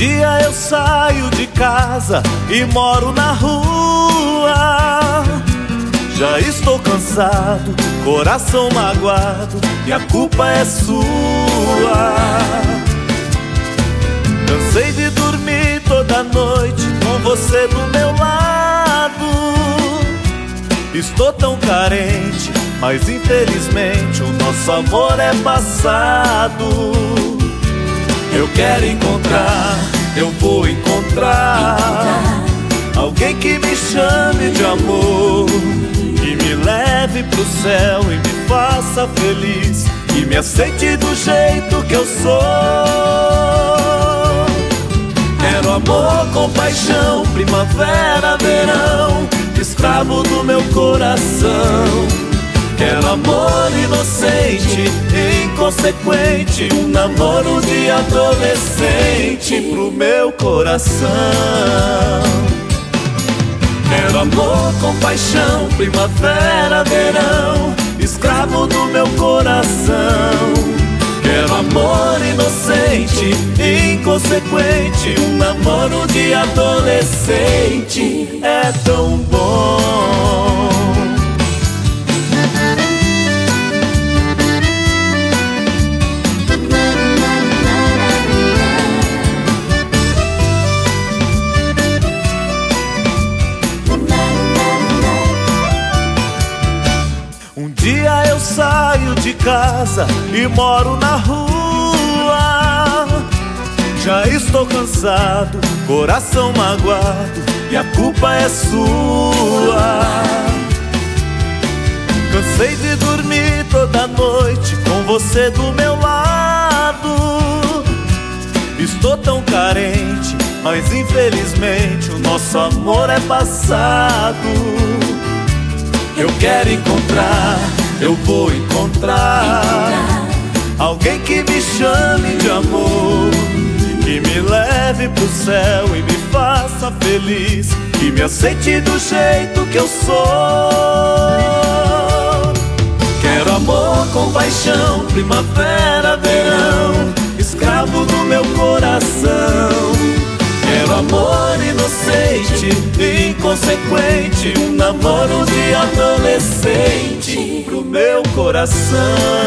dia eu saio de casa e moro na rua. Já estou cansado, coração magoado, e a culpa é sua. Cansei de dormir toda noite com você do meu lado. Estou tão carente, mas infelizmente o nosso amor é passado. Eu quero encontrar, eu vou encontrar alguém que me chame de amor, que me leve pro céu e me faça feliz, que me aceite do jeito que eu sou. Quero amor, compaixão, primavera, verão, escravo do meu coração. Quero amor inocente, inconsequente, um namoro de adolescente pro meu coração. Quero amor, compaixão, primavera, verão, escravo do meu coração. Quero amor inocente, inconsequente, um namoro de adolescente. É tão bom. Um dia eu saio de casa e moro na rua. Já estou cansado, coração magoado, e a culpa é sua. Cansei de dormir toda noite com você do meu lado. Estou tão carente, mas infelizmente o nosso amor é passado. Eu quero encontrar, eu vou encontrar alguém que me chame de amor, que me leve pro céu e me faça feliz, que me aceite do jeito que eu sou. Quero amor, compaixão, primavera, verão, escravo do meu coração. Quero amor inocente, inconsequente, um namoro de adolescente pro meu coração.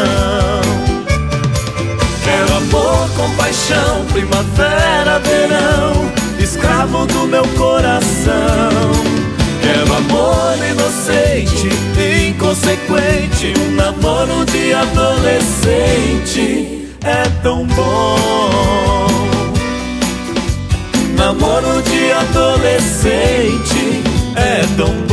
Quero amor, compaixão, primavera, verão, escravo do meu coração. Quero amor inocente, inconsequente, um namoro de adolescente. É tão bom. Namoro de adolescente é tão